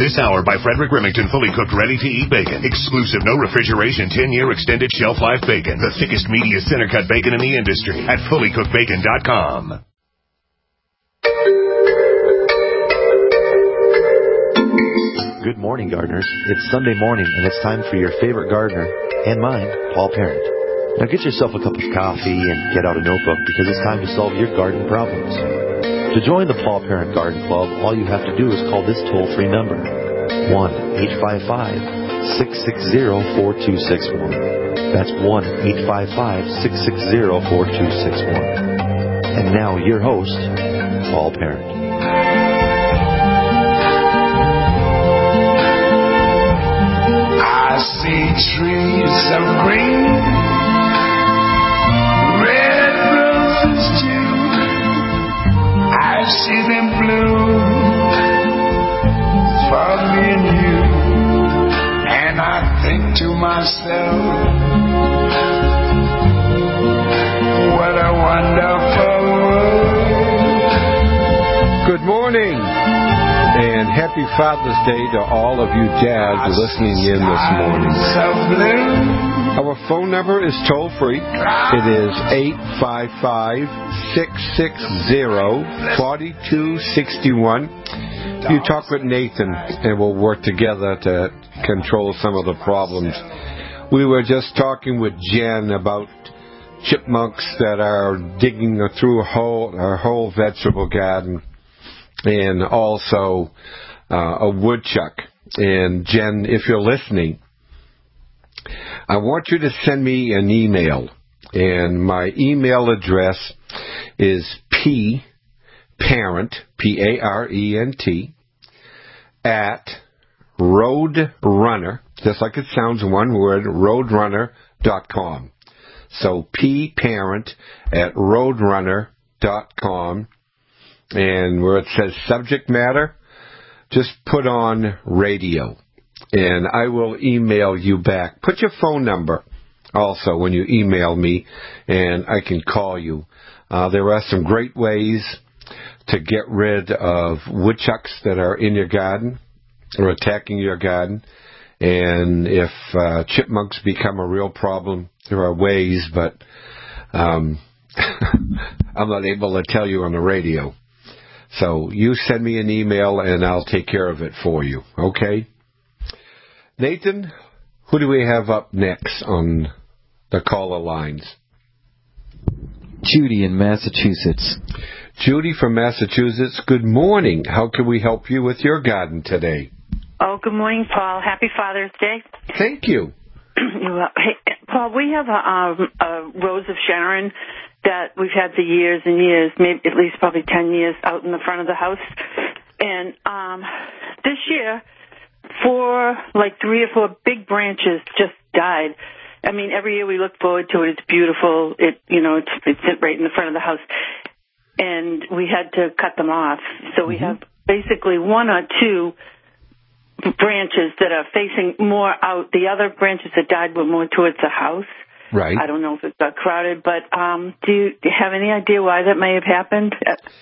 This hour by Frederick Remington, fully cooked, ready-to-eat bacon. Exclusive, no refrigeration, 10-year extended shelf life bacon. The thickest, meatiest center-cut bacon in the industry at fullycookedbacon.com. Good morning, gardeners. It's Sunday morning, and it's time for your favorite gardener, and mine, Paul Parent. Now get yourself a cup of coffee and get out a notebook, because it's time to solve your garden problems. To join the Paul Parent Garden Club, all you have to do is call this toll-free number, 1-855-660-4261. That's 1-855-660-4261. And now, your host, Paul Parent. I see trees of green, red roses too. I see them bloom for me and you. And I think to myself, what a wonderful world. Good morning. And happy Father's Day to all of you dads listening in this morning. Our phone number is toll-free. It is 855-660-4261. You talk with Nathan, and we'll work together to control some of the problems. We were just talking with Jen about chipmunks that are digging through our whole vegetable garden, and also a woodchuck. And Jen, if you're listening, I want you to send me an email. And my email address is pparent, P-A-R-E-N-T, at Roadrunner, just like it sounds, one word, roadrunner.com. So pparent at roadrunner.com. And where it says subject matter, just put on radio, and I will email you back. Put your phone number also when you email me, and I can call you. There are some great ways to get rid of woodchucks that are in your garden or attacking your garden. And if chipmunks become a real problem, there are ways, but I'm not able to tell you on the radio. So you send me an email, and I'll take care of it for you, okay? Nathan, who do we have up next on the caller lines? Judy in Massachusetts. Judy from Massachusetts, good morning. How can we help you with your garden today? Oh, good morning, Paul. Happy Father's Day. Thank you. Hey, Paul, we have a Rose of Sharon that we've had for years and years, maybe at least probably 10 years, out in the front of the house. And this year, 3 or 4 big branches just died. I mean, every year we look forward to it. It's beautiful. It's right in the front of the house. And we had to cut them off. So we have basically 1 or 2 branches that are facing more out. The other branches that died were more towards the house. Right. I don't know if it got crowded, but do you have any idea why that may have happened?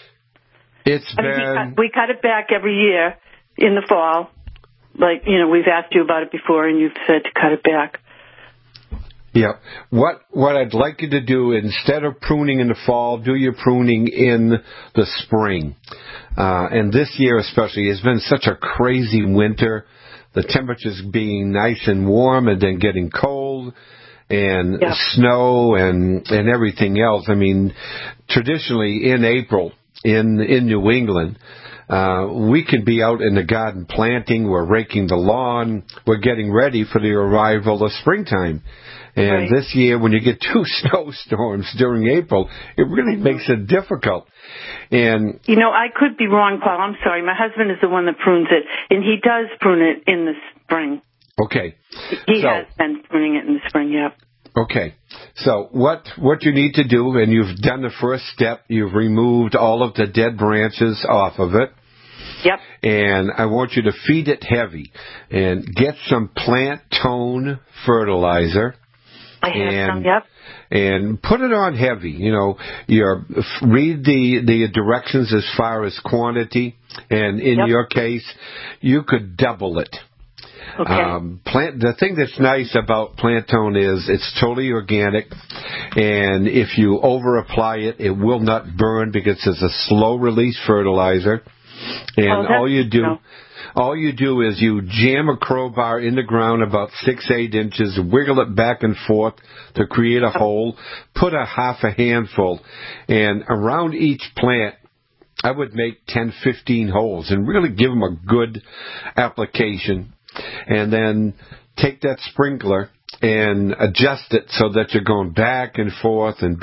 We cut it back every year in the fall. Like, we've asked you about it before, and you've said to cut it back. Yeah. What I'd like you to do, instead of pruning in the fall, do your pruning in the spring. And this year especially, it's been such a crazy winter. The temperatures being nice and warm and then getting cold. And snow and everything else. I mean, traditionally in April in New England, we can be out in the garden planting. We're raking the lawn. We're getting ready for the arrival of springtime. And this year, when you get 2 snowstorms during April, it really makes it difficult. And I could be wrong, Paul. I'm sorry. My husband is the one that prunes it, and he does prune it in the spring. Okay. He has been pruning it in the spring, yeah. Okay. So what you need to do, and you've done the first step, you've removed all of the dead branches off of it. Yep. And I want you to feed it heavy and get some plant tone fertilizer I have some, yep. And put it on heavy. You know, read the directions as far as quantity, and in your case, you could double it. Okay. The thing that's nice about Plant-Tone is it's totally organic, and if you over-apply it, it will not burn because it's a slow-release fertilizer. And all you do is you jam a crowbar in the ground about 6-8 inches, wiggle it back and forth to create a hole, put a half a handful, and around each plant, I would make 10-15 holes and really give them a good application. And then take that sprinkler and adjust it so that you're going back and forth and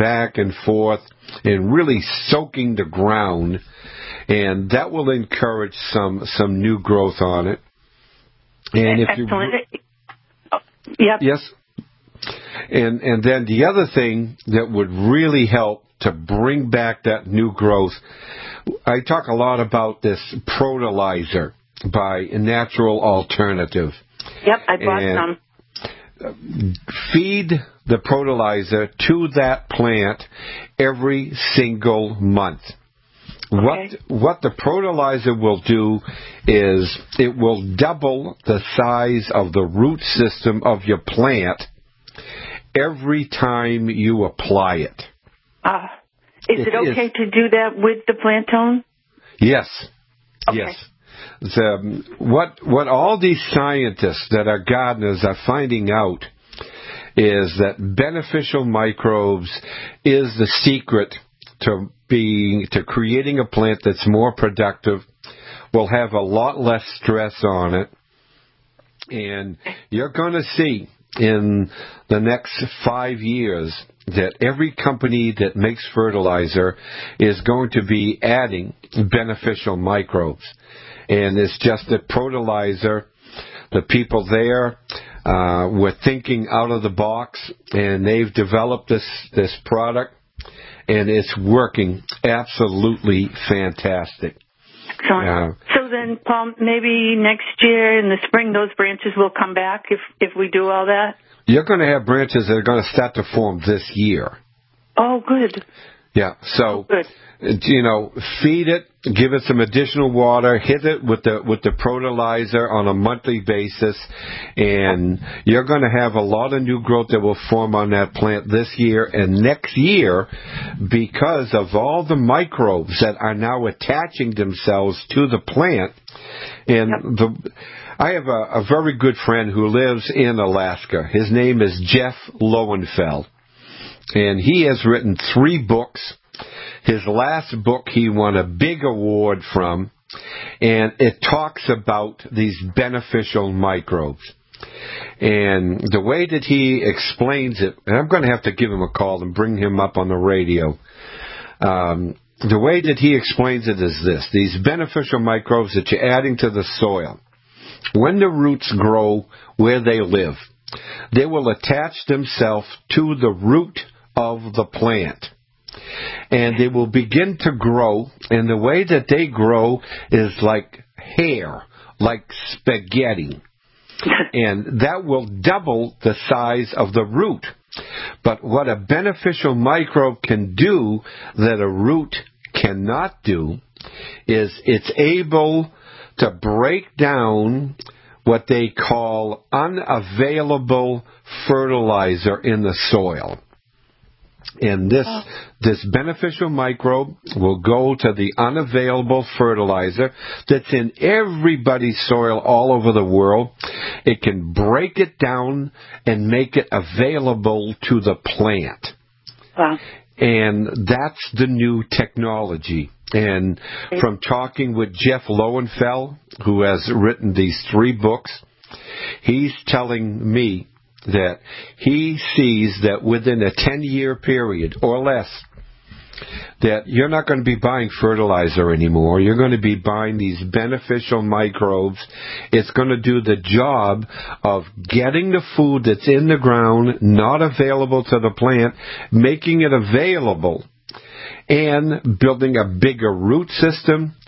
really soaking the ground. And that will encourage some new growth on it. And if excellent. Yep. Yes. And then the other thing that would really help to bring back that new growth, I talk a lot about this Protolizer by Natural Alternative. Yep, I bought some. Feed the Protolizer to that plant every single month. Okay. What the Protolizer will do is it will double the size of the root system of your plant every time you apply it. Is it okay to do that with the Plant-Tone? Yes. Okay. Yes. What all these scientists that are gardeners are finding out is that beneficial microbes is the secret to creating a plant that's more productive, will have a lot less stress on it, and you're going to see in the next 5 years that every company that makes fertilizer is going to be adding beneficial microbes. And it's just that Protolizer, the people there were thinking out of the box, and they've developed this product, and it's working absolutely fantastic. Excellent. So then, Paul, maybe next year in the spring, those branches will come back if we do all that? You're going to have branches that are going to start to form this year. Oh, good. Yeah, so, good. Feed it, give it some additional water, hit it with the Protolizer on a monthly basis, and you're going to have a lot of new growth that will form on that plant this year and next year because of all the microbes that are now attaching themselves to the plant. And I have a very good friend who lives in Alaska. His name is Jeff Lowenfeld, and he has written 3 books. His last book he won a big award from, and it talks about these beneficial microbes. And the way that he explains it, and I'm going to have to give him a call and bring him up on the radio. The way that he explains it is this: these beneficial microbes that you're adding to the soil, when the roots grow where they live, they will attach themselves to the root of the plant. And they will begin to grow, and the way that they grow is like hair, like spaghetti. And that will double the size of the root. But what a beneficial microbe can do that a root cannot do is it's able to break down what they call unavailable fertilizer in the soil. And this beneficial microbe will go to the unavailable fertilizer that's in everybody's soil all over the world. It can break it down and make it available to the plant. Wow. And that's the new technology. And from talking with Jeff Lowenfeld, who has written these 3 books, he's telling me that he sees that within a 10-year period or less, that you're not going to be buying fertilizer anymore. You're going to be buying these beneficial microbes. It's going to do the job of getting the food that's in the ground, not available to the plant, making it available, and building a bigger root system,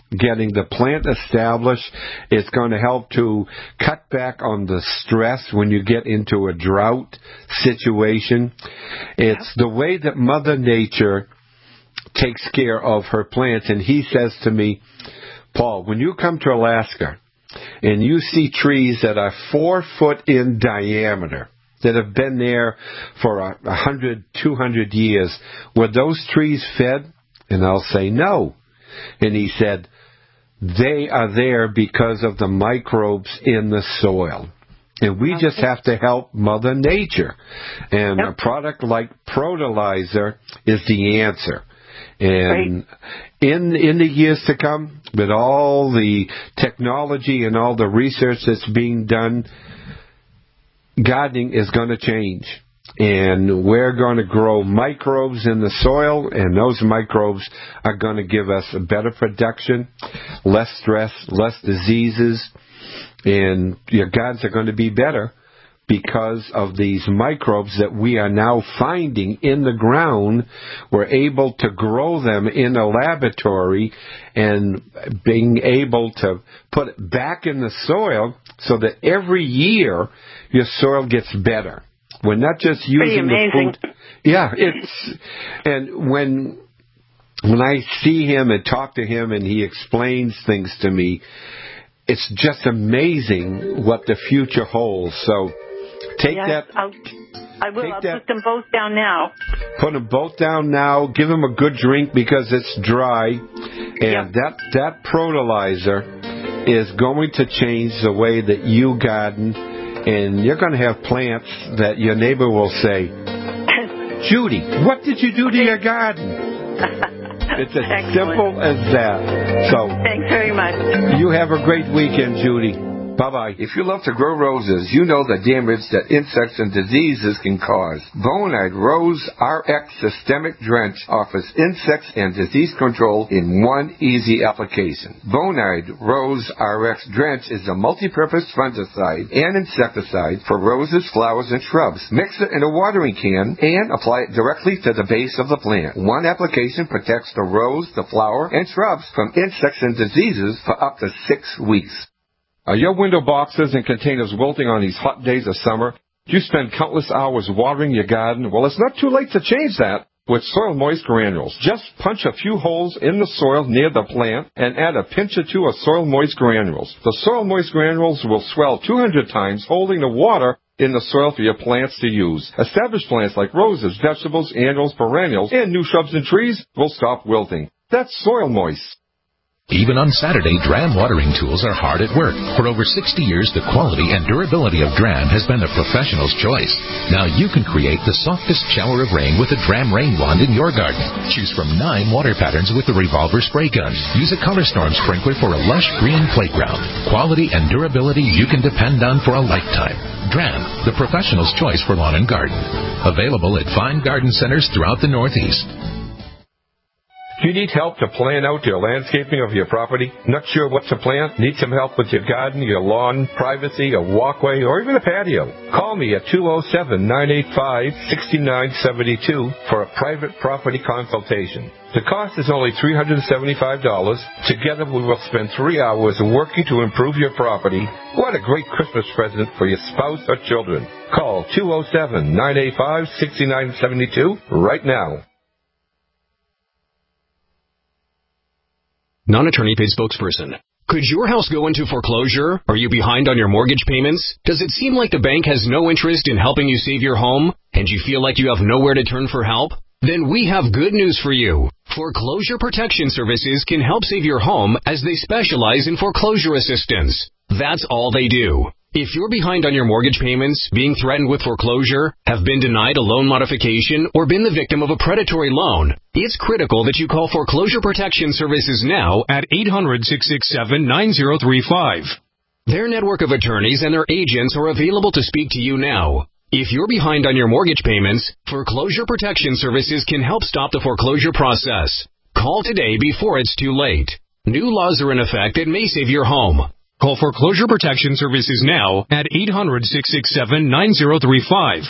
getting the plant established. It's going to help to cut back on the stress when you get into a drought situation. It's the way that Mother Nature takes care of her plants. And he says to me, Paul, when you come to Alaska and you see trees that are 4 foot in diameter, that have been there for 100, 200 years, were those trees fed? And I'll say no. And he said, they are there because of the microbes in the soil. And we just have to help Mother Nature. And a product like Protolizer is the answer. And in the years to come, with all the technology and all the research that's being done, gardening is going to change. And we're going to grow microbes in the soil, and those microbes are going to give us a better production, less stress, less diseases, and your gardens are going to be better because of these microbes that we are now finding in the ground. We're able to grow them in a laboratory and being able to put it back in the soil so that every year your soil gets better. We're not just using the food. Yeah, and when I see him and talk to him and he explains things to me, it's just amazing what the future holds. So take that. I will. I'll put them both down now. Put them both down now. Give them a good drink because it's dry. And that Protolizer is going to change the way that you garden. And you're going to have plants that your neighbor will say, Judy, what did you do to your garden? It's as simple as that. So, thanks very much. You have a great weekend, Judy. Bye-bye. If you love to grow roses, you know the damage that insects and diseases can cause. Bonide Rose RX Systemic Drench offers insects and disease control in one easy application. Bonide Rose RX Drench is a multi-purpose fungicide and insecticide for roses, flowers, and shrubs. Mix it in a watering can and apply it directly to the base of the plant. One application protects the rose, the flower, and shrubs from insects and diseases for up to 6 weeks. Are your window boxes and containers wilting on these hot days of summer? Do you spend countless hours watering your garden? Well, it's not too late to change that with Soil Moist Granules. Just punch a few holes in the soil near the plant and add a pinch or two of Soil Moist Granules. The Soil Moist Granules will swell 200 times, holding the water in the soil for your plants to use. Established plants like roses, vegetables, annuals, perennials, and new shrubs and trees will stop wilting. That's Soil Moist. Even on Saturday, Dram watering tools are hard at work. For over 60 years, the quality and durability of Dram has been the professional's choice. Now you can create the softest shower of rain with a Dram rain wand in your garden. Choose from 9 water patterns with the revolver spray gun. Use a Color Storm sprinkler for a lush green playground. Quality and durability you can depend on for a lifetime. Dram, the professional's choice for lawn and garden. Available at fine garden centers throughout the Northeast. Do you need help to plan out your landscaping of your property? Not sure what to plant? Need some help with your garden, your lawn, privacy, a walkway, or even a patio? Call me at 207-985-6972 for a private property consultation. The cost is only $375. Together we will spend 3 hours working to improve your property. What a great Christmas present for your spouse or children. Call 207-985-6972 right now. Non-attorney paid spokesperson. Could your house go into foreclosure? Are you behind on your mortgage payments? Does it seem like the bank has no interest in helping you save your home? And you feel like you have nowhere to turn for help? Then we have good news for you. Foreclosure Protection Services can help save your home as they specialize in foreclosure assistance. That's all they do. If you're behind on your mortgage payments, being threatened with foreclosure, have been denied a loan modification, or been the victim of a predatory loan, it's critical that you call Foreclosure Protection Services now at 800-667-9035. Their network of attorneys and their agents are available to speak to you now. If you're behind on your mortgage payments, Foreclosure Protection Services can help stop the foreclosure process. Call today before it's too late. New laws are in effect that may save your home. Call Foreclosure Protection Services now at 800-667-9035.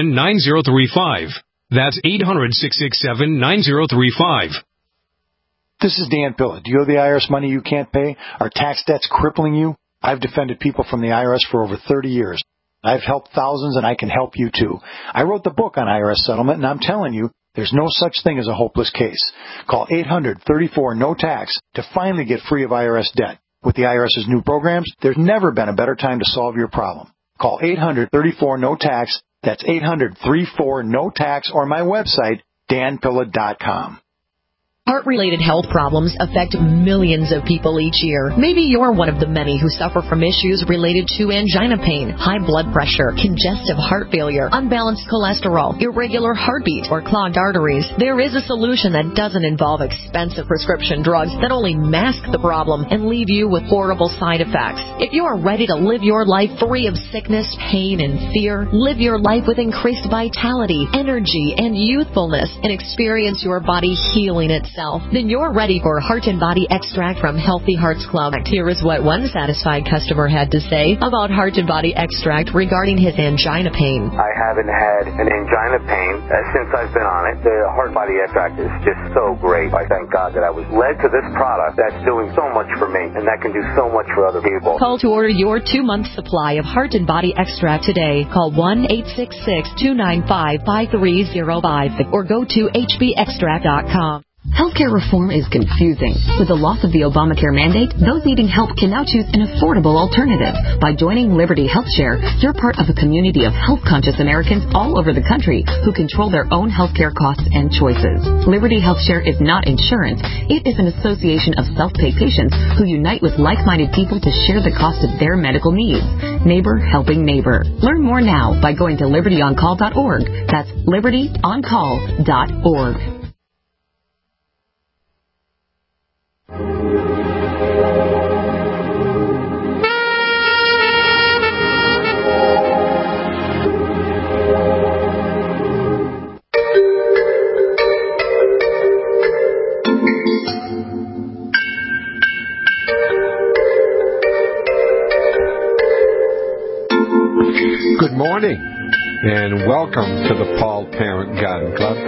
800-667-9035. That's 800-667-9035. This is Dan Pilla. Do you owe the IRS money you can't pay? Are tax debts crippling you? I've defended people from the IRS for over 30 years. I've helped thousands, and I can help you too. I wrote the book on IRS settlement, and I'm telling you, there's no such thing as a hopeless case. Call 800-34-NO-TAX to finally get free of IRS debt. With the IRS's new programs, there's never been a better time to solve your problem. Call 800-34-NO-TAX. That's 800-34-NO-TAX, or my website, danpilla.com. Heart-related health problems affect millions of people each year. Maybe you're one of the many who suffer from issues related to angina pain, high blood pressure, congestive heart failure, unbalanced cholesterol, irregular heartbeat, or clogged arteries. There is a solution that doesn't involve expensive prescription drugs that only mask the problem and leave you with horrible side effects. If you are ready to live your life free of sickness, pain, and fear, live your life with increased vitality, energy, and youthfulness, and experience your body healing itself, then you're ready for Heart and Body Extract from Healthy Hearts Club. Here is what one satisfied customer had to say about Heart and Body Extract regarding his angina pain. I haven't had an angina pain since I've been on it. The Heart Body Extract is just so great. I thank God that I was led to this product that's doing so much for me, and that can do so much for other people. Call to order your 2-month supply of Heart and Body Extract today. Call 1-866-295-5305 or go to hbextract.com. Healthcare reform is confusing. With the loss of the Obamacare mandate, those needing help can now choose an affordable alternative. By joining Liberty HealthShare, you're part of a community of health-conscious Americans all over the country who control their own healthcare costs and choices. Liberty HealthShare is not insurance. It is an association of self-pay patients who unite with like-minded people to share the cost of their medical needs. Neighbor helping neighbor. Learn more now by going to libertyoncall.org. That's libertyoncall.org. Good morning, and welcome to the Paul Parent Garden Club.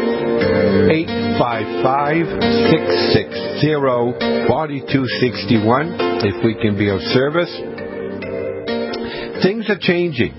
855-660-4261, if we can be of service. Things are changing.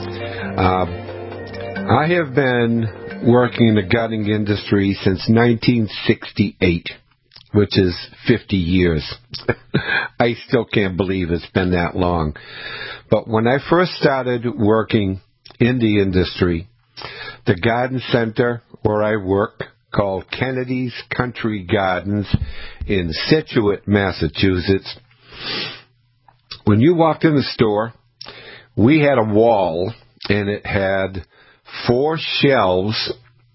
I have been working in the gardening industry since 1968, which is 50 years. I still can't believe it's been that long. But when I first started working in the industry, the garden center where I work, called Kennedy's Country Gardens in Scituate, Massachusetts, when you walked in the store, we had a wall, and it had 4 shelves,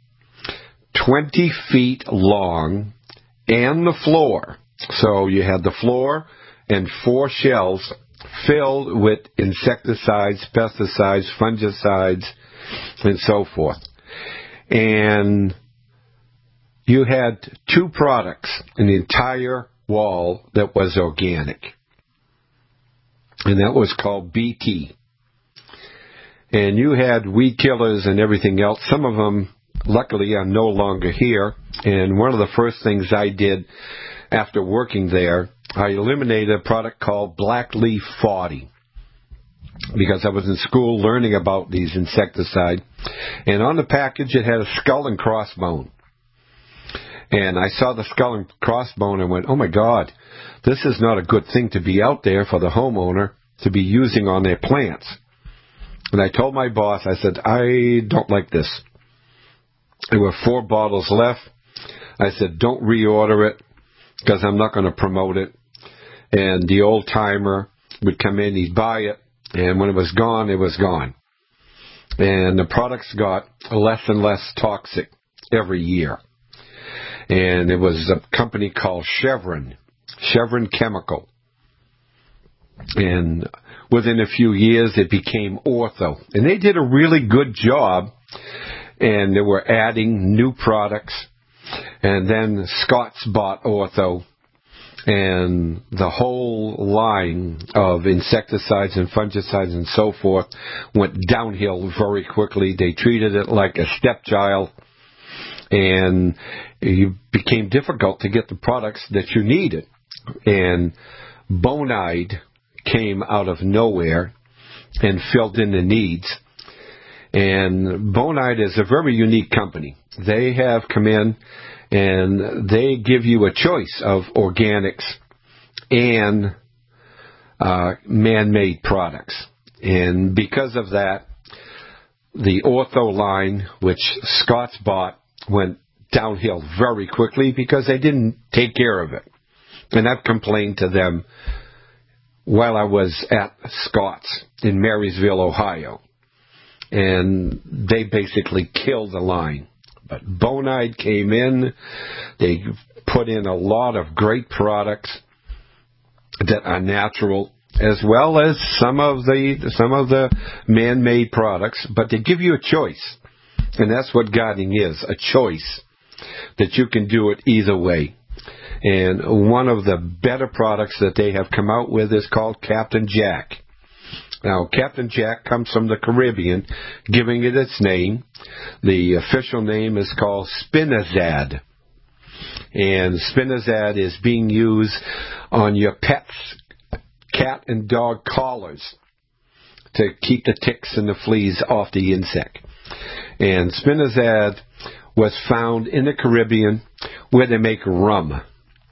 20 feet long, and the floor. So you had the floor and 4 shelves filled with insecticides, pesticides, fungicides, and so forth. And you had 2 products in the entire wall that was organic. And that was called BT. And you had weed killers and everything else. Some of them, luckily, are no longer here. And one of the first things I did after working there, I eliminated a product called Blackleaf 40 because I was in school learning about these insecticides. And on the package, it had a skull and crossbone. And I saw the skull and crossbone and went, oh, my God, this is not a good thing to be out there for the homeowner to be using on their plants. And I told my boss, I said, I don't like this. There were 4 bottles left. I said, don't reorder it because I'm not going to promote it. And the old-timer would come in, he'd buy it, and when it was gone, it was gone. And the products got less and less toxic every year. And it was a company called Chevron Chemical. And within a few years, it became Ortho. And they did a really good job, and they were adding new products. And then Scott's bought Ortho, and the whole line of insecticides and fungicides and so forth went downhill very quickly. They treated it like a stepchild, and it became difficult to get the products that you needed. And Bonide came out of nowhere and filled in the needs. And Bonide is a very unique company. They have come in and they give you a choice of organics and man-made products. And because of that, the Ortho line, which Scott's bought, went downhill very quickly because they didn't take care of it. And I've complained to them while I was at Scott's in Marysville, Ohio. And they basically killed the line. But Bonide came in. They put in a lot of great products that are natural, as well as some of the man-made products. But they give you a choice. And that's what gardening is, a choice that you can do it either way. And one of the better products that they have come out with is called Captain Jack. Now, Captain Jack comes from the Caribbean, giving it its name. The official name is called Spinazad. And Spinazad is being used on your pets' cat and dog collars to keep the ticks and the fleas off the insect. And Spinazad was found in the Caribbean where they make rum.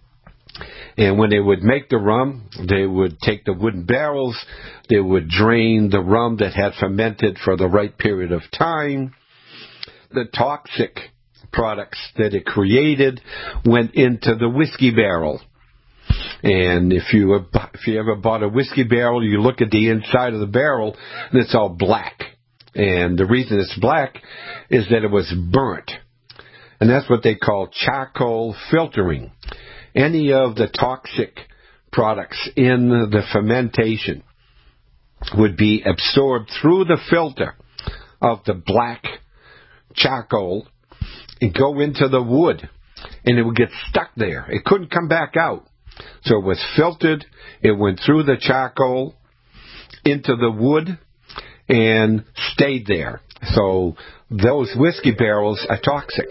And when they would make the rum, they would take the wooden barrels, they would drain the rum that had fermented for the right period of time. The toxic products that it created went into the whiskey barrel. And if you ever bought a whiskey barrel, you look at the inside of the barrel, and it's all black. And the reason it's black is that it was burnt. And that's what they call charcoal filtering. Any of the toxic products in the fermentation would be absorbed through the filter of the black charcoal and go into the wood, and it would get stuck there. It couldn't come back out. So it was filtered, it went through the charcoal into the wood and stayed there. So those whiskey barrels are toxic.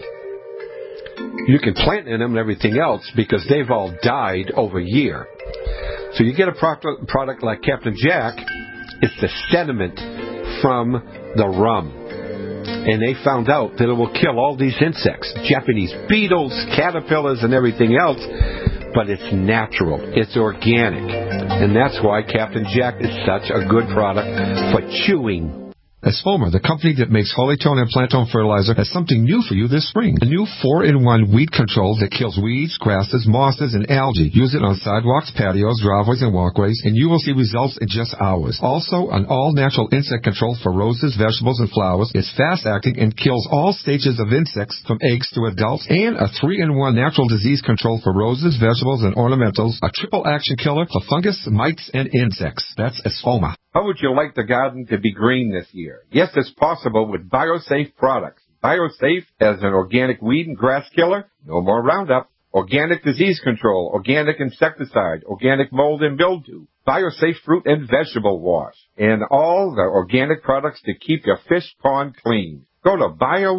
You can plant in them and everything else because they've all died over a year. So you get a product like Captain Jack, it's the sediment from the rum. And they found out that it will kill all these insects, Japanese beetles, caterpillars, and everything else. But it's natural. It's organic. And that's why Captain Jack is such a good product for chewing. Esfoma, the company that makes Holytone and Plantone fertilizer, has something new for you this spring. A new 4-in-1 weed control that kills weeds, grasses, mosses, and algae. Use it on sidewalks, patios, driveways, and walkways, and you will see results in just hours. Also, an all-natural insect control for roses, vegetables, and flowers. It's fast-acting and kills all stages of insects from eggs to adults. And a 3-in-1 natural disease control for roses, vegetables, and ornamentals. A triple-action killer for fungus, mites, and insects. That's Esfoma. How would you like the garden to be green this year? Yes, it's possible with BioSafe products. BioSafe has an organic weed and grass killer, no more Roundup, organic disease control, organic insecticide, organic mold and mildew, BioSafe fruit and vegetable wash, and all the organic products to keep your fish pond clean. Go to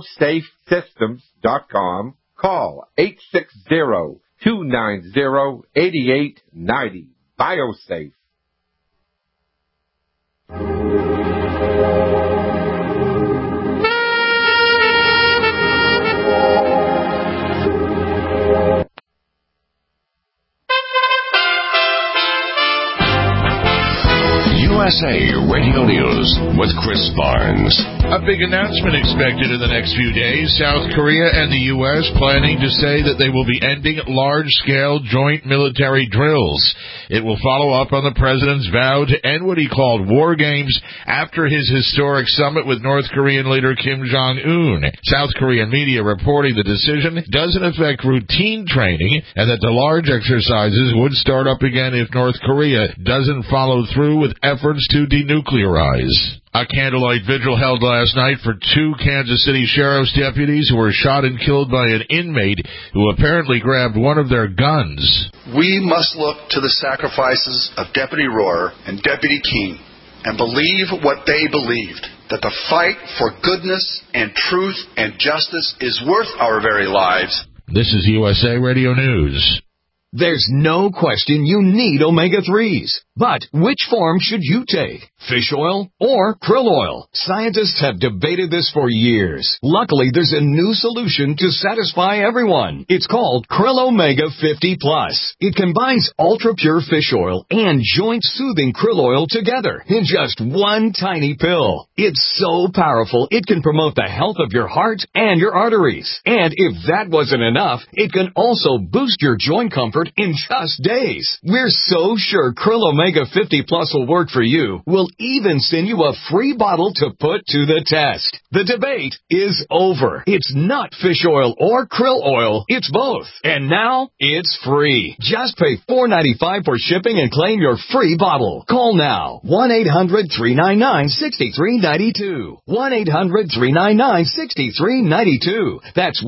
biosafesystems.com, call 860-290-8890. BioSafe. USA Radio News with Chris Barnes. A big announcement expected in the next few days. South Korea and the U.S. planning to say that they will be ending large-scale joint military drills. It will follow up on the president's vow to end what he called war games after his historic summit with North Korean leader Kim Jong-un. South Korean media reporting the decision doesn't affect routine training and that the large exercises would start up again if North Korea doesn't follow through with efforts to denuclearize. A candlelight vigil held last night for 2 Kansas City sheriff's deputies who were shot and killed by an inmate who apparently grabbed one of their guns. We must look to the sacrifices of Deputy Rohrer and Deputy King and believe what they believed. that the fight for goodness and truth and justice is worth our very lives. This is USA Radio News. There's no question you need omega-3s. But which form should you take? Fish oil or krill oil? Scientists have debated this for years. Luckily, there's a new solution to satisfy everyone. It's called Krill Omega 50 Plus. It combines ultra-pure fish oil and joint-soothing krill oil together in just one tiny pill. It's so powerful, it can promote the health of your heart and your arteries. And if that wasn't enough, it can also boost your joint comfort in just days. We're so sure Krill Omega 50 Plus will work for you. We'll even send you a free bottle to put to the test. The debate is over. It's not fish oil or krill oil. It's both. And now it's free. Just pay $4.95 for shipping and claim your free bottle. Call now. 1-800-399-6392. 1-800-399-6392. That's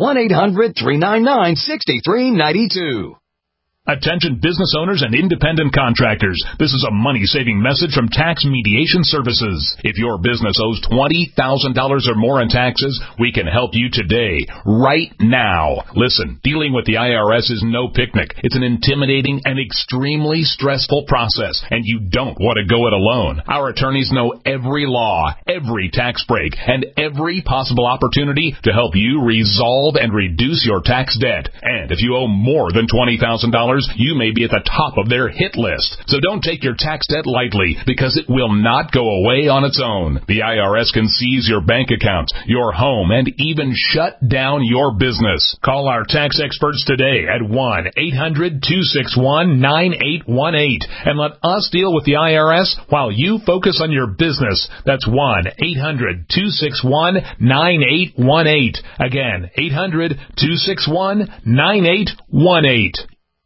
1-800-399-6392. Attention business owners and independent contractors. This is a money-saving message from Tax Mediation Services. If your business owes $20,000 or more in taxes, we can help you today, right now. Listen, dealing with the IRS is no picnic. It's an intimidating and extremely stressful process, and you don't want to go it alone. Our attorneys know every law, every tax break, and every possible opportunity to help you resolve and reduce your tax debt. And if you owe more than $20,000, you may be at the top of their hit list. So don't take your tax debt lightly, because it will not go away on its own. The IRS can seize your bank account, your home, and even shut down your business. Call our tax experts today at 1-800-261-9818 and let us deal with the IRS while you focus on your business. That's 1-800-261-9818. Again, 800-261-9818.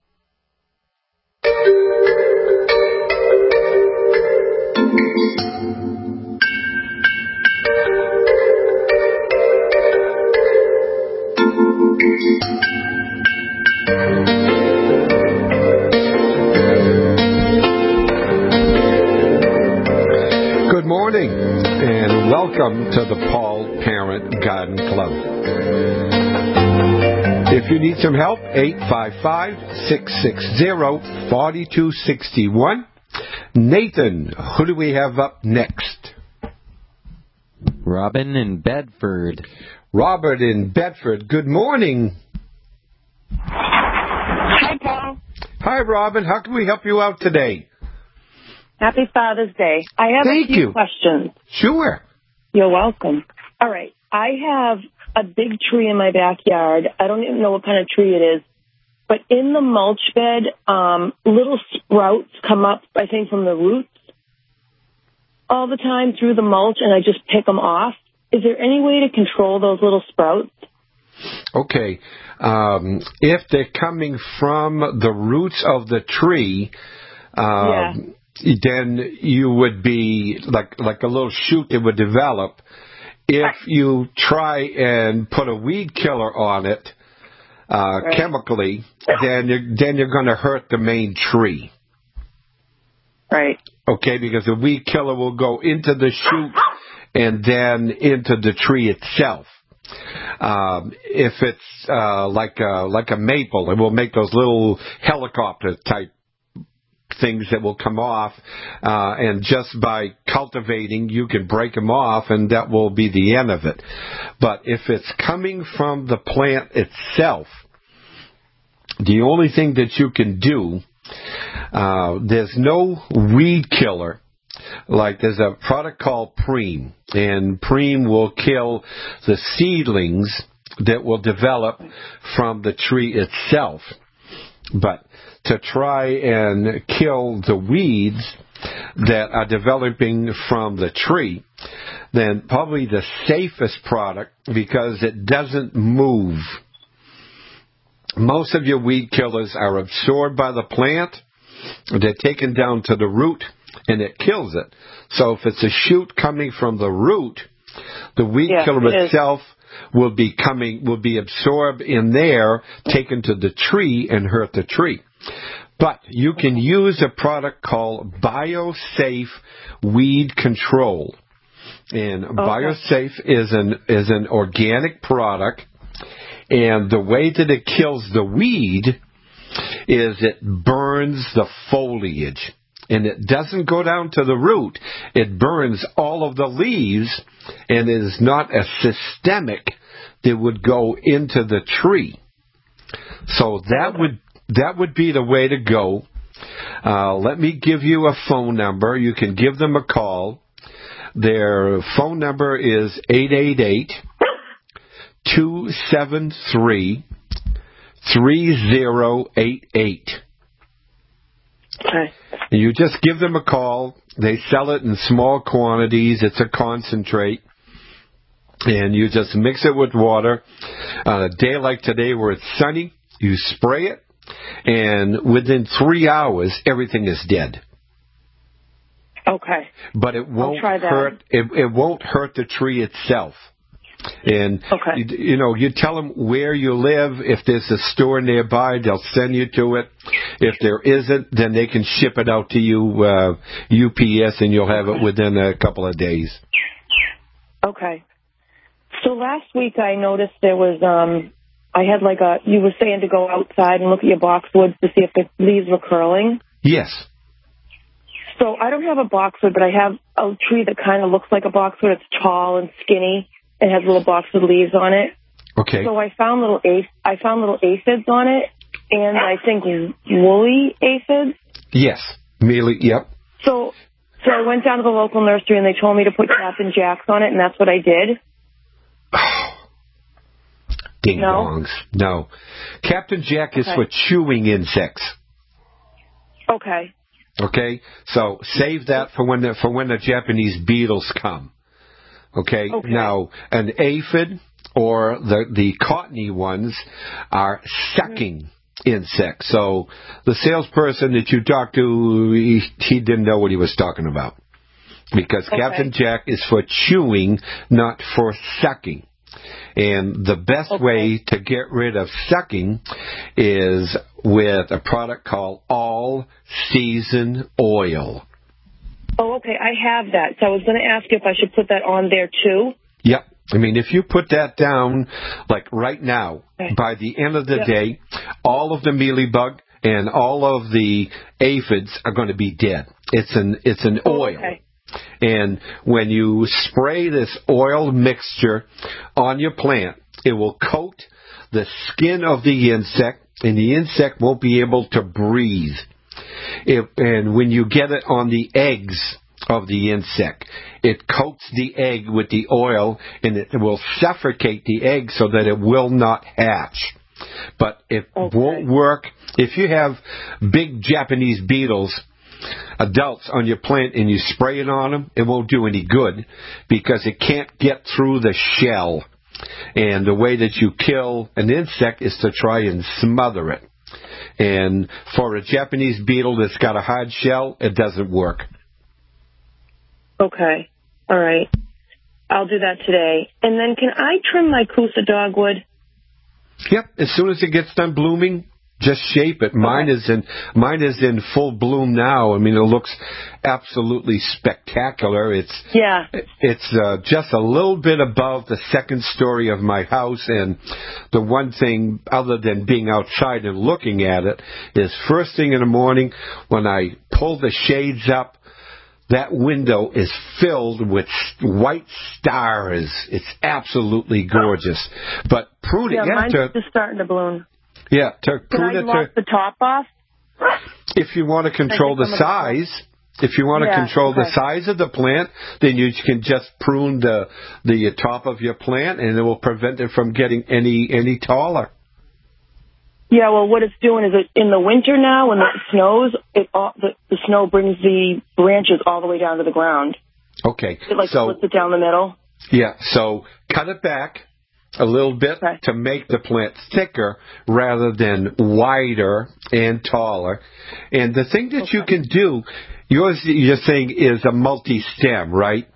Good morning, and welcome to the Paul Parent Garden Club. If you need some help, 855-660-4261. Nathan, who do we have up next? Robin in Bedford. Robert in Bedford. Good morning. Hi, Paul. Hi, Robin. How can we help you out today? Happy Father's Day. I have a few questions. Sure. You're welcome. All right. I have a big tree in my backyard. I don't even know what kind of tree it is. But in the mulch bed, little sprouts come up, I think, from the roots all the time through the mulch, and I just pick them off. Is there any way to control those little sprouts? Okay. If they're coming from the roots of the tree, then you would be like a little shoot that would develop. If you try and put a weed killer on it, chemically, then you're going to hurt the main tree. Right. Okay, because the weed killer will go into the shoot and then into the tree itself. If it's like a maple, it will make those little helicopter type things that will come off, and just by cultivating, you can break them off, and that will be the end of it. But if it's coming from the plant itself, the only thing that you can do, there's no weed killer. Like there's a product called Preem, and Preem will kill the seedlings that will develop from the tree itself. But to try and kill the weeds that are developing from the tree, then probably the safest product, because it doesn't move. Most of your weed killers are absorbed by the plant. They're taken down to the root, and it kills it. So if it's a shoot coming from the root, the weed killer itself will be absorbed in there, taken to the tree, and hurt the tree. But you can use a product called BioSafe Weed Control. And BioSafe is an organic product, and the way that it kills the weed is it burns the foliage. And it doesn't go down to the root. It burns all of the leaves, and it is not a systemic that would go into the tree. So that would be the way to go. Let me give you a phone number. You can give them a call. Their phone number is 888-273-3088. Okay. And you just give them a call. They sell it in small quantities. It's a concentrate. And you just mix it with water. On a day like today where it's sunny, you spray it. And within 3 hours, everything is dead. Okay. But it won't hurt. It won't hurt the tree itself. And you tell them where you live. If there's a store nearby, they'll send you to it. If there isn't, then they can ship it out to you, UPS, and you'll have it within a couple of days. Okay. So last week I noticed there was I had you were saying to go outside and look at your boxwoods to see if the leaves were curling. Yes. So I don't have a boxwood, but I have a tree that kind of looks like a boxwood. It's tall and skinny and has little boxwood leaves on it. Okay. So I found little aphids on it, and I think woolly aphids. Yes. Mealy. Yep. So I went down to the local nursery and they told me to put Captain Jack's on it, and that's what I did. Ding dongs. No. Captain Jack is for chewing insects. Okay. Okay? So save that for when the Japanese beetles come. Okay? Now, an aphid or the cottony ones are sucking insects. So the salesperson that you talked to, he didn't know what he was talking about. Because Captain Jack is for chewing, not for sucking. And the best way to get rid of sucking is with a product called All Season Oil. Oh, okay. I have that. So I was going to ask you if I should put that on there too. Yep. I mean, if you put that down, like right now, by the end of the day, all of the mealybug and all of the aphids are going to be dead. It's an oil. Okay. And when you spray this oil mixture on your plant, it will coat the skin of the insect, and the insect won't be able to breathe. And when you get it on the eggs of the insect, it coats the egg with the oil, and it will suffocate the egg so that it will not hatch. But it won't work. If you have big Japanese beetles, adults on your plant, and you spray it on them, it won't do any good because it can't get through the shell. And the way that you kill an insect is to try and smother it. And for a Japanese beetle that's got a hard shell, it doesn't work. Okay. All right. I'll do that today. And then can I trim my Coosa dogwood? Yep. As soon as it gets done blooming, just shape it. Mine is in full bloom now. I mean, it looks absolutely spectacular. It's just a little bit above the second story of my house, and the one thing other than being outside and looking at it is first thing in the morning when I pull the shades up, that window is filled with white stars. It's absolutely gorgeous. But pruning mine's just starting to bloom. Yeah, to prune it. Can I lop the top off? If you want to control the size, the size of the plant, then you can just prune the top of your plant, and it will prevent it from getting any taller. Yeah, well, what it's doing is in the winter now, when it snows, the snow brings the branches all the way down to the ground. Okay. It splits it down the middle. Yeah, so cut it back a little bit to make the plant thicker rather than wider and taller. And the thing that you can do, you're saying is a multi-stem, right?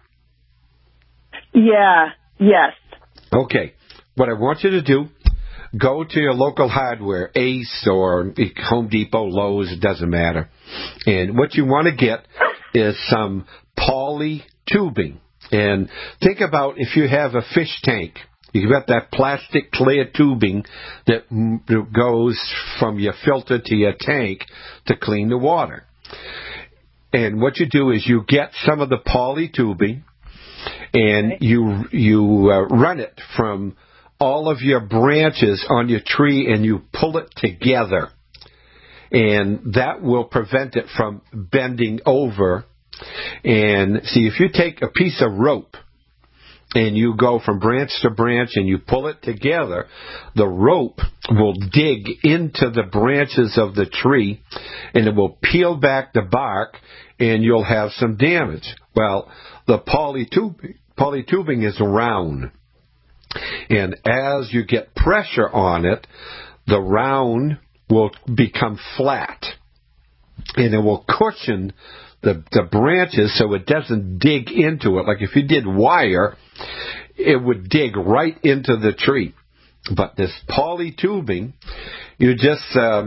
Yeah, yes. Okay, what I want you to do, go to your local hardware, Ace or Home Depot, Lowe's, it doesn't matter. And what you want to get is some poly tubing. And think about if you have a fish tank. You've got that plastic clear tubing that goes from your filter to your tank to clean the water. And what you do is you get some of the poly tubing and you run it from all of your branches on your tree and you pull it together. And that will prevent it from bending over. And see, if you take a piece of rope and you go from branch to branch and you pull it together, the rope will dig into the branches of the tree and it will peel back the bark and you'll have some damage. Well, the polytubing is round. And as you get pressure on it, the round will become flat. And it will cushion the branches so it doesn't dig into it. Like if you did wire, it would dig right into the tree. But this polytubing, you just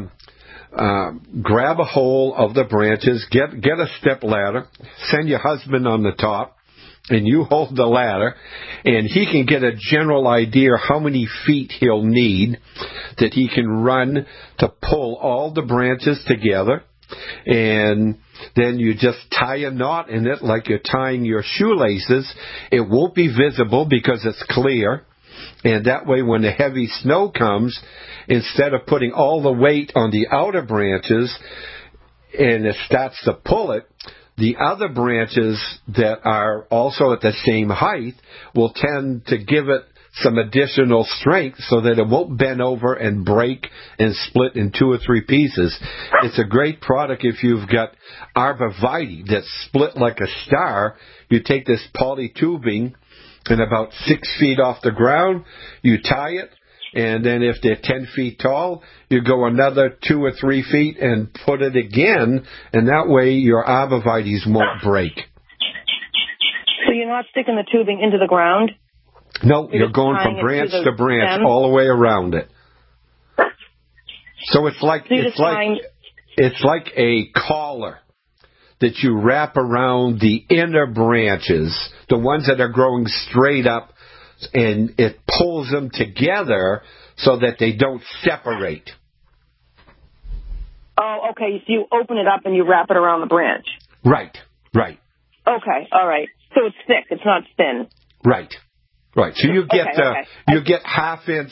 grab a hold of the branches, get a step ladder, send your husband on the top, and you hold the ladder, and he can get a general idea how many feet he'll need that he can run to pull all the branches together. And then you just tie a knot in it like you're tying your shoelaces. It won't be visible because it's clear. And that way when the heavy snow comes, instead of putting all the weight on the outer branches and it starts to pull it, the other branches that are also at the same height will tend to give it some additional strength so that it won't bend over and break and split in 2 or 3 pieces. It's a great product if you've got arborvitae that's split like a star. You take this polytubing and about 6 feet off the ground, you tie it, and then if they're 10 feet tall, you go another 2 or 3 feet and put it again, and that way your arborvitaes won't break. So you're not sticking the tubing into the ground? No, you're going from branch to branch all the way around it. So it's like a collar that you wrap around the inner branches, the ones that are growing straight up, and it pulls them together so that they don't separate. Oh, okay. So you open it up and you wrap it around the branch. Right. Okay, all right. So it's thick. It's not thin. Right. So you get half-inch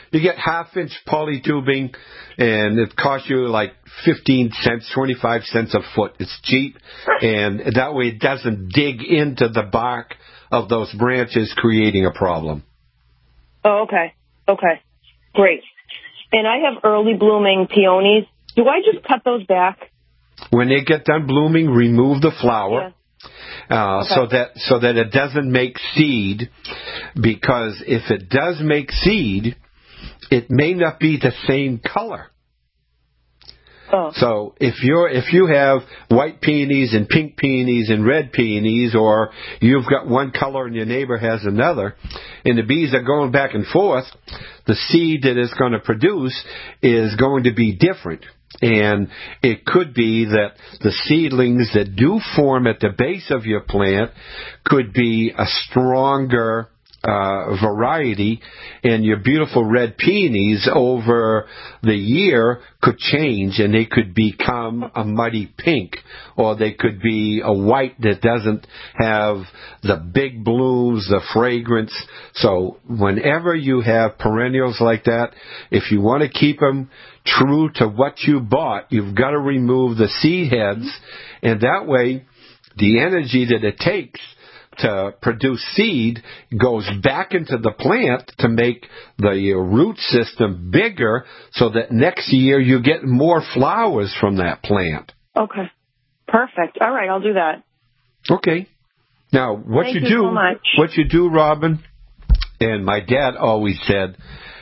polytubing, and it costs you like 15 cents, 25 cents a foot. It's cheap, and that way it doesn't dig into the bark of those branches, creating a problem. Oh, okay. Great. And I have early blooming peonies. Do I just cut those back? When they get done blooming, remove the flower. Yeah. So that it doesn't make seed, because if it does make seed, it may not be the same color. Oh. So if you have white peonies and pink peonies and red peonies, or you've got one color and your neighbor has another, and the bees are going back and forth, the seed that it's going to produce is going to be different. And it could be that the seedlings that do form at the base of your plant could be a stronger variety, and your beautiful red peonies over the year could change, and they could become a muddy pink, or they could be a white that doesn't have the big blooms, the fragrance. So whenever you have perennials like that, if you want to keep them true to what you bought, you've got to remove the seed heads, and that way the energy that it takes to produce seed goes back into the plant to make the root system bigger, so that next year you get more flowers from that plant. Okay. Perfect. All right, I'll do that. Okay. Now, what Thank you so much. What you do, Robin, and my dad always said,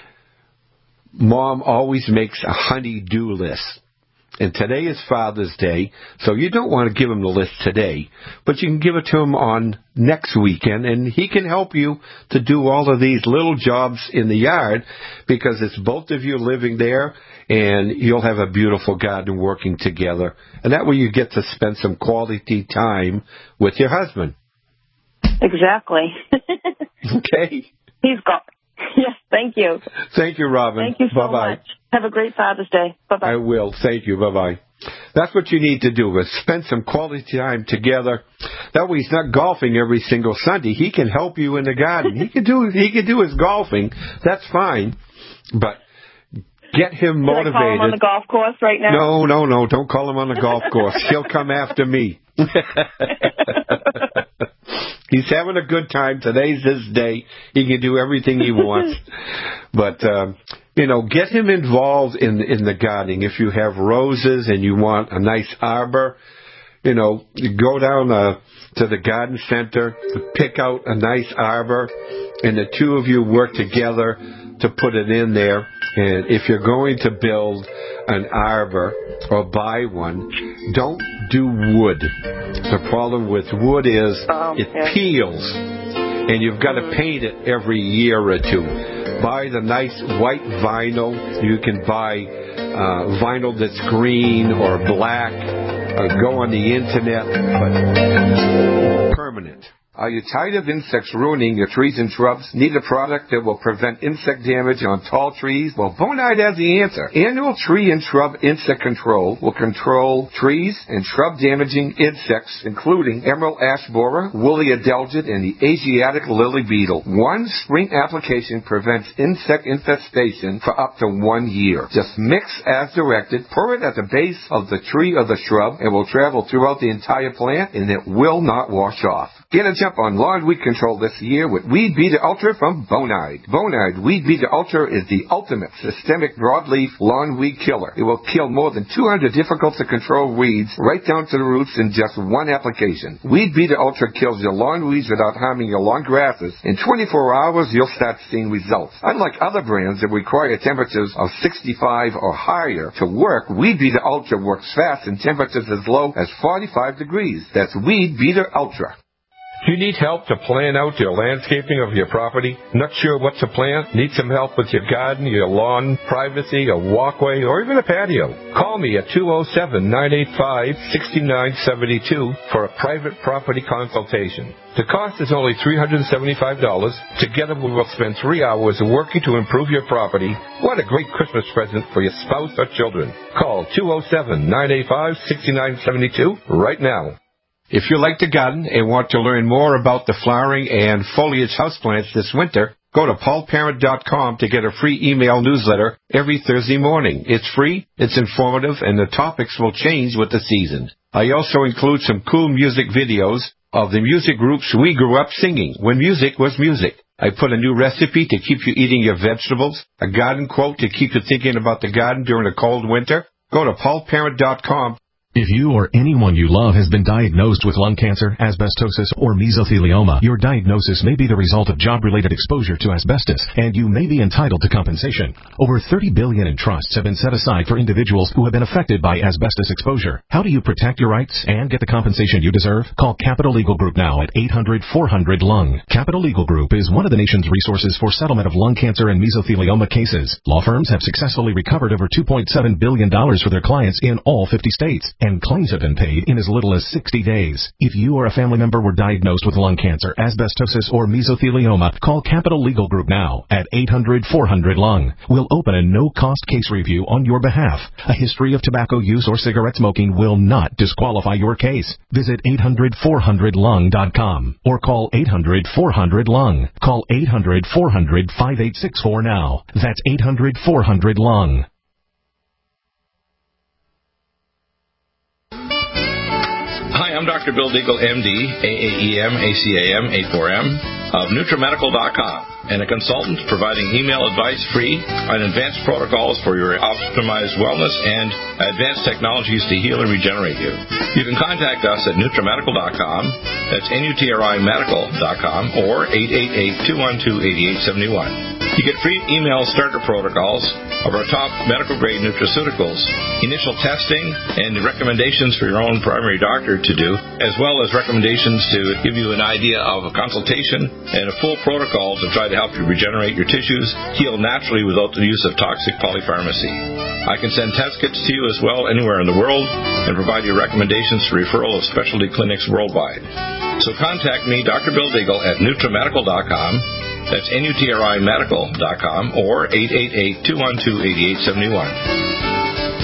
Mom always makes a honey-do list. And today is Father's Day, so you don't want to give him the list today, but you can give it to him on next weekend, and he can help you to do all of these little jobs in the yard, because it's both of you living there, and you'll have a beautiful garden working together. And that way you get to spend some quality time with your husband. exactly. Okay. He's gone. Yes, thank you. Thank you, Robin. Thank you so Bye-bye. much. Have a great Father's Day. Bye-bye. I will. Thank you. Bye-bye. That's what you need to do, is spend some quality time together. That way he's not golfing every single Sunday. He can help you in the garden. He can do his golfing. That's fine. But get him motivated. Should I call him on the golf course right now? No. Don't call him on the golf course. He'll come after me. He's having a good time. Today's his day. He can do everything he wants. But, get him involved in the gardening. If you have roses and you want a nice arbor, you go down to the garden center, pick out a nice arbor, and the two of you work together to put it in there. And if you're going to build an arbor or buy one, don't do wood. The problem with wood is it peels, and you've got to paint it every year or two. Buy the nice white vinyl. You can buy vinyl that's green or black. Go on the internet, but permanent. Are you tired of insects ruining your trees and shrubs? Need a product that will prevent insect damage on tall trees? Well, Bonide has the answer. Annual Tree and Shrub Insect Control will control trees and shrub damaging insects, including emerald ash borer, woolly adelgid, and the Asiatic lily beetle. One spring application prevents insect infestation for up to 1 year. Just mix as directed, pour it at the base of the tree or the shrub, and will travel throughout the entire plant, and it will not wash off. Get a jump on lawn weed control this year with Weed Beater Ultra from Bonide. Bonide Weed Beater Ultra is the ultimate systemic broadleaf lawn weed killer. It will kill more than 200 difficult-to-control weeds right down to the roots in just one application. Weed Beater Ultra kills your lawn weeds without harming your lawn grasses. In 24 hours, you'll start seeing results. Unlike other brands that require temperatures of 65 or higher to work, Weed Beater Ultra works fast in temperatures as low as 45 degrees. That's Weed Beater Ultra. Do you need help to plan out your landscaping of your property? Not sure what to plant? Need some help with your garden, your lawn, privacy, a walkway, or even a patio? Call me at 207-985-6972 for a private property consultation. The cost is only $375. Together we will spend 3 hours working to improve your property. What a great Christmas present for your spouse or children. Call 207-985-6972 right now. If you like to garden and want to learn more about the flowering and foliage houseplants this winter, go to paulparent.com to get a free email newsletter every Thursday morning. It's free, it's informative, and the topics will change with the season. I also include some cool music videos of the music groups we grew up singing when music was music. I put a new recipe to keep you eating your vegetables, a garden quote to keep you thinking about the garden during a cold winter. Go to paulparent.com. If you or anyone you love has been diagnosed with lung cancer, asbestosis, or mesothelioma, your diagnosis may be the result of job-related exposure to asbestos, and you may be entitled to compensation. Over $30 billion in trusts have been set aside for individuals who have been affected by asbestos exposure. How do you protect your rights and get the compensation you deserve? Call Capital Legal Group now at 800-400-LUNG. Capital Legal Group is one of the nation's resources for settlement of lung cancer and mesothelioma cases. Law firms have successfully recovered over $2.7 billion for their clients in all 50 states. And claims have been paid in as little as 60 days. If you or a family member were diagnosed with lung cancer, asbestosis, or mesothelioma, call Capital Legal Group now at 800-400-LUNG. We'll open a no-cost case review on your behalf. A history of tobacco use or cigarette smoking will not disqualify your case. Visit 800-400-LUNG.com or call 800-400-LUNG. Call 800-400-5864 now. That's 800-400-LUNG. Hi, I'm Dr. Bill Deagle, MD, AAEM, ACAM, A4M, of NutriMedical.com, and a consultant providing email advice free on advanced protocols for your optimized wellness and advanced technologies to heal and regenerate you. You can contact us at NutriMedical.com, that's NutriMedical.com, or 888-212-8871. You get free email starter protocols of our top medical-grade nutraceuticals, initial testing, and recommendations for your own primary doctor to do, as well as recommendations to give you an idea of a consultation and a full protocol to try to help you regenerate your tissues, heal naturally without the use of toxic polypharmacy. I can send test kits to you as well anywhere in the world and provide you recommendations for referral of specialty clinics worldwide. So contact me, Dr. Bill Deagle, at NutriMedical.com. That's NutriMedical.com or 888-212-8871.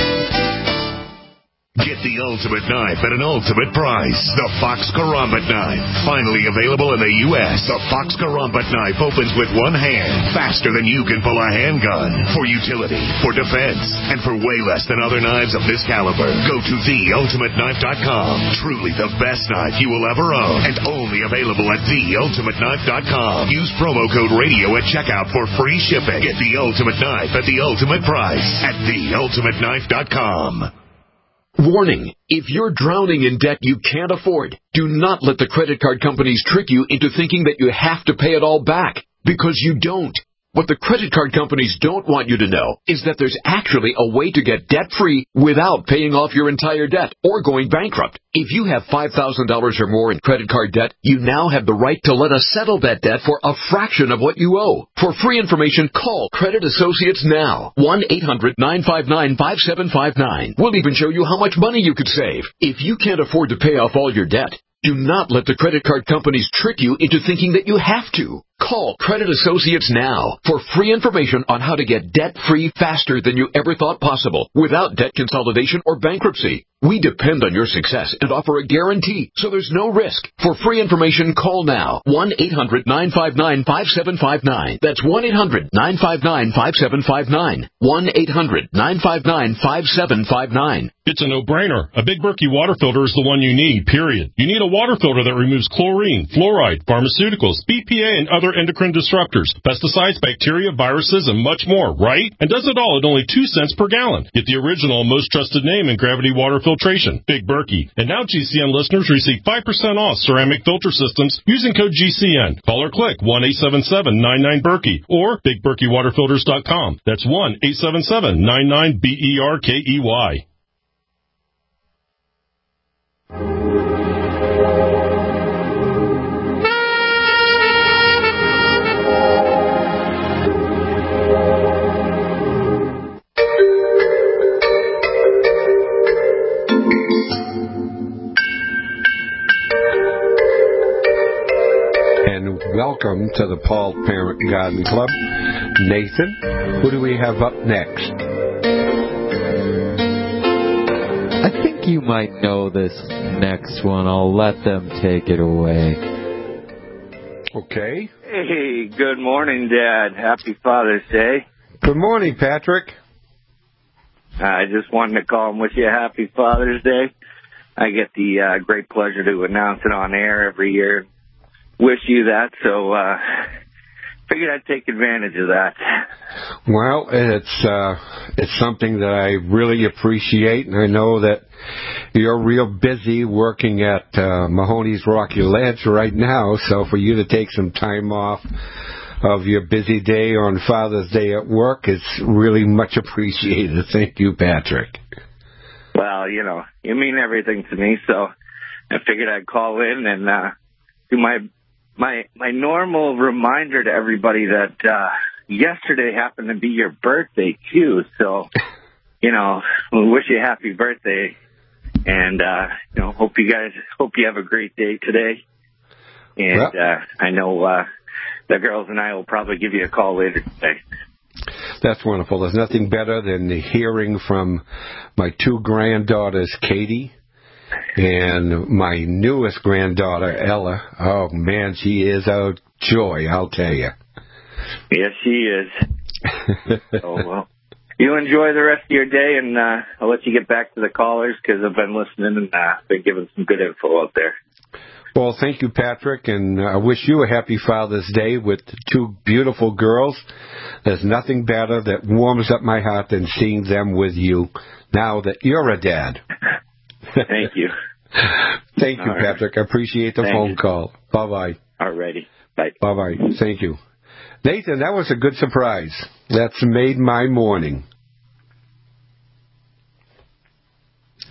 Get the ultimate knife at an ultimate price. The Fox Karambit knife. Finally available in the U.S. The Fox Karambit knife opens with one hand, faster than you can pull a handgun. For utility, for defense, and for way less than other knives of this caliber. Go to theultimateknife.com. Truly the best knife you will ever own. And only available at theultimateknife.com. Use promo code radio at checkout for free shipping. Get the ultimate knife at the ultimate price at theultimateknife.com. Warning, if you're drowning in debt you can't afford, do not let the credit card companies trick you into thinking that you have to pay it all back, because you don't. What the credit card companies don't want you to know is that there's actually a way to get debt-free without paying off your entire debt or going bankrupt. If you have $5,000 or more in credit card debt, you now have the right to let us settle that debt for a fraction of what you owe. For free information, call Credit Associates now. 1-800-959-5759. We'll even show you how much money you could save. If you can't afford to pay off all your debt, do not let the credit card companies trick you into thinking that you have to. Call Credit Associates now for free information on how to get debt-free faster than you ever thought possible without debt consolidation or bankruptcy. We depend on your success and offer a guarantee, so there's no risk. For free information, call now. 1-800-959-5759. That's 1-800-959-5759. 1-800-959-5759. It's a no-brainer. A Big Berkey water filter is the one you need, period. You need a water filter that removes chlorine, fluoride, pharmaceuticals, BPA, and other endocrine disruptors, pesticides, bacteria, viruses, and much more, right? And does it all at only 2 cents per gallon. Get the original, most trusted name in gravity water filtration, Big Berkey. And now GCN listeners receive 5% off ceramic filter systems using code GCN. Call or click 1-877-99-BERKEY or BigBerkeyWaterFilters.com. That's 1-877-99-BERKEY. Welcome to the Paul Parent Garden Club. Nathan, who do we have up next? I think you might know this next one. I'll let them take it away. Okay. Hey, good morning, Dad. Happy Father's Day. Good morning, Patrick. I just wanted to call and wish you a happy Father's Day. I get the great pleasure to announce it on air every year. Wish you that, so figured I'd take advantage of that. Well, it's something that I really appreciate, and I know that you're real busy working at Mahoney's Rocky Ledge right now, so for you to take some time off of your busy day on Father's Day at work is really much appreciated. Thank you, Patrick. Well, you know, you mean everything to me, so I figured I'd call in and do my normal reminder to everybody that yesterday happened to be your birthday too. So, you know, we wish you a happy birthday, and you know, hope you have a great day today. And I know the girls and I will probably give you a call later today. That's wonderful. There's nothing better than hearing from my two granddaughters, Katie and my newest granddaughter, Ella. Oh, man, she is a joy, I'll tell you. Yes, she is. Oh, well, you enjoy the rest of your day, and I'll let you get back to the callers because I've been listening and been giving some good info out there. Well, thank you, Patrick, and I wish you a happy Father's Day with two beautiful girls. There's nothing better that warms up my heart than seeing them with you now that you're a dad. Thank you. Thank you, Patrick. I appreciate the phone call. Bye-bye. All righty. Bye. Bye-bye. Thank you. Nathan, that was a good surprise. That's made my morning.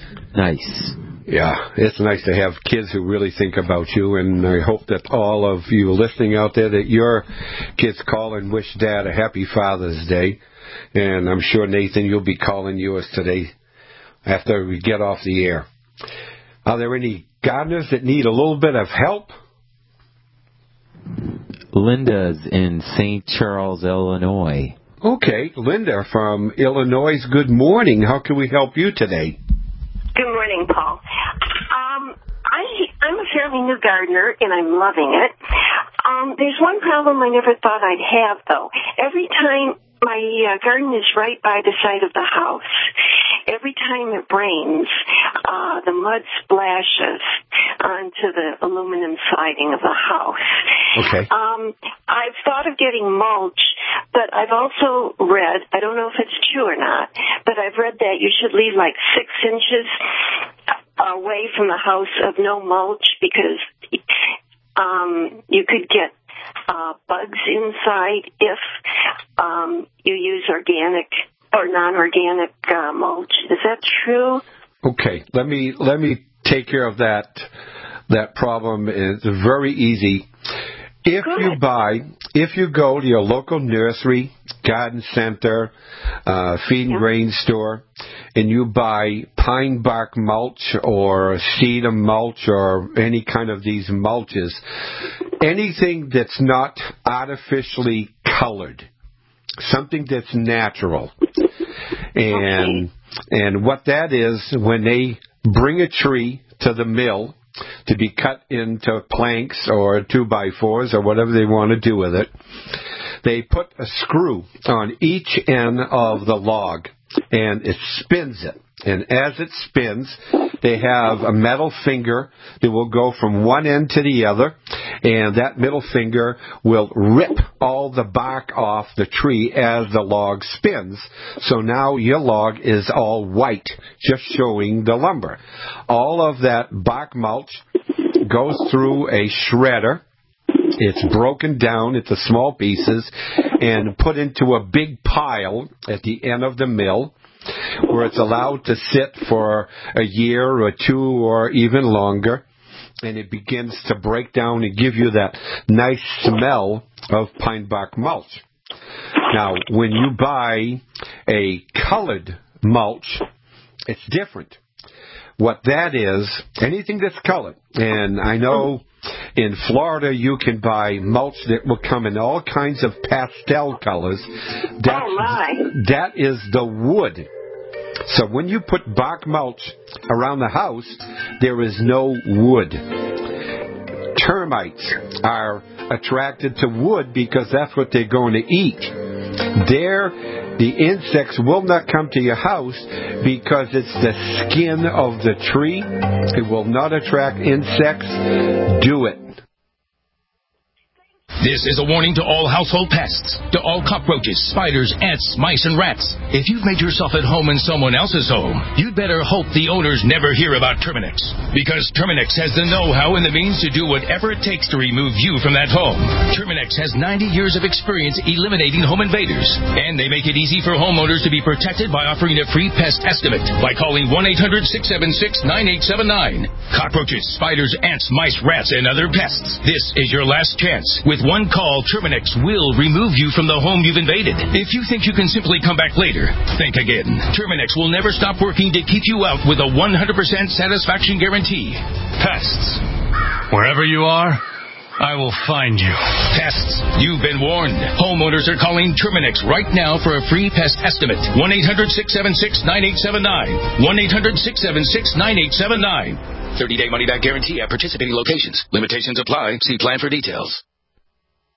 Nice. Yeah, it's nice to have kids who really think about you, and I hope that all of you listening out there, that your kids call and wish Dad a happy Father's Day. And I'm sure, Nathan, you'll be calling yours today after we get off the air. Are there any gardeners that need a little bit of help? Linda's in St. Charles, Illinois. Okay, Linda from Illinois, good morning. How can we help you today? Good morning, Paul. I'm a fairly new gardener, and I'm loving it. There's one problem I never thought I'd have, though. Every time my garden is right by the side of the house, every time it rains, the mud splashes onto the aluminum siding of the house. Okay. I've thought of getting mulch, but I've also read, I don't know if it's true or not, but I've read that you should leave like 6 inches away from the house of no mulch because you could get bugs inside if you use organic or non-organic mulch. Is that true? Okay, let me take care of that problem. It's very easy. If you go to your local nursery, garden center, feed and grain store, and you buy pine bark mulch or cedar mulch or any kind of these mulches, anything that's not artificially colored, something that's natural. And what that is, when they bring a tree to the mill to be cut into planks or 2x4s or whatever they want to do with it, they put a screw on each end of the log and it spins it. And as it spins, they have a metal finger that will go from one end to the other, and that middle finger will rip all the bark off the tree as the log spins. So now your log is all white, just showing the lumber. All of that bark mulch goes through a shredder. It's broken down into small pieces and put into a big pile at the end of the mill, where it's allowed to sit for a year or 2 or even longer, and it begins to break down and give you that nice smell of pine bark mulch. Now, when you buy a colored mulch, it's different. What that is, anything that's colored, and I know in Florida you can buy mulch that will come in all kinds of pastel colors. That is the wood. So when you put bark mulch around the house, there is no wood. Termites are attracted to wood because that's what they're going to eat. The insects will not come to your house because it's the skin of the tree. It will not attract insects. Do it. This is a warning to all household pests, to all cockroaches, spiders, ants, mice, and rats. If you've made yourself at home in someone else's home, you'd better hope the owners never hear about Terminix. Because Terminix has the know-how and the means to do whatever it takes to remove you from that home. Terminix has 90 years of experience eliminating home invaders. And they make it easy for homeowners to be protected by offering a free pest estimate by calling 1-800-676-9879. Cockroaches, spiders, ants, mice, rats, and other pests. This is your last chance. With one call, Terminix will remove you from the home you've invaded. If you think you can simply come back later, think again. Terminix will never stop working to keep you out with a 100% satisfaction guarantee. Pests. Wherever you are, I will find you. Pests, you've been warned. Homeowners are calling Terminix right now for a free pest estimate. 1-800-676-9879. 1-800-676-9879. 30-day money-back guarantee at participating locations. Limitations apply. See plan for details.